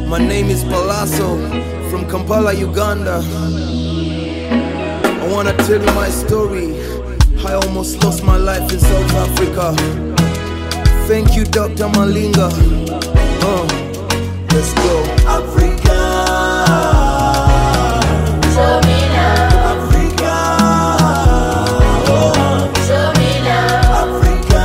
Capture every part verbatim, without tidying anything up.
My name is Palazzo from Kampala, Uganda. I wanna tell you my story. I almost lost my life in South Africa. Thank you, Doctor Malinga. Uh, let's go. Africa. Show me love. Africa. Oh. Show me love. Africa.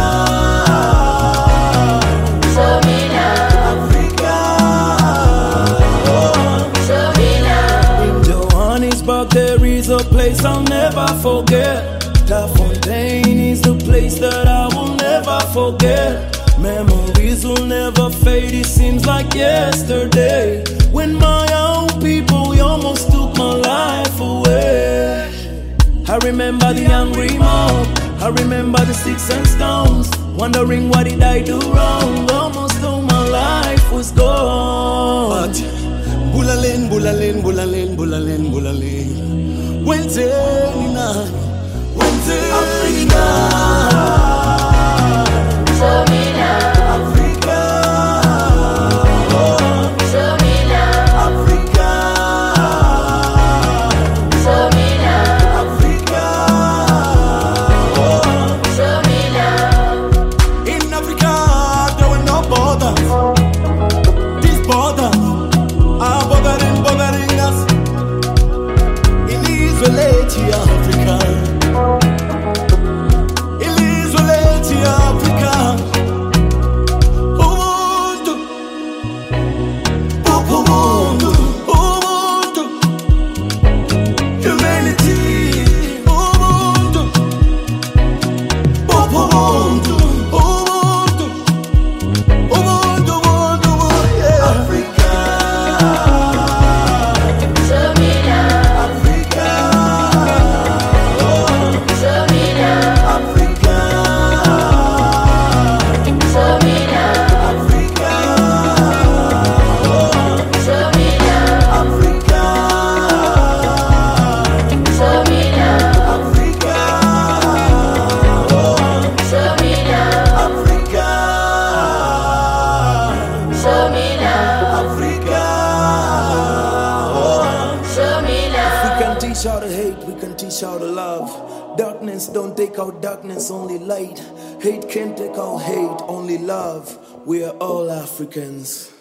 Show me love. Africa. Oh. Show me love. In Johannesburg there is a place I'll never forget. La Fontaine is the place that I will never forget. Memories will never fade, it seems like yesterday, when my own people almost took my life away. I remember the angry mob, I remember the sticks and stones, wondering what did I do wrong. Almost all my life was gone. But Bulalen, Bulalen, Bulalen, Bulalen, Bulalen, Wednesday night, Wednesday Africa. Show me love. Africa. Oh. Show me love. Africa. Show me love. Africa. Oh. Show me love. In Africa there were no borders. These borders are bothering, bothering us. In Israel, Africa. Africa, Ubuntu, Ubuntu, Ubuntu, humanity, Ubuntu, Ubuntu, Ubuntu, Ubuntu, Ubuntu, yeah. Africa. Show me love. Africa. Oh. Show me love. Africa. Show me love. Africa. Oh. Show me love. Africa. Show me love. Africa. Oh. Show me love. Africa. Show me love. Africa. Oh. Show me We love. can teach how to hate, we can teach how to love. Darkness don't take out darkness, only light. Hate can't take out hate, only love. We are all Africans.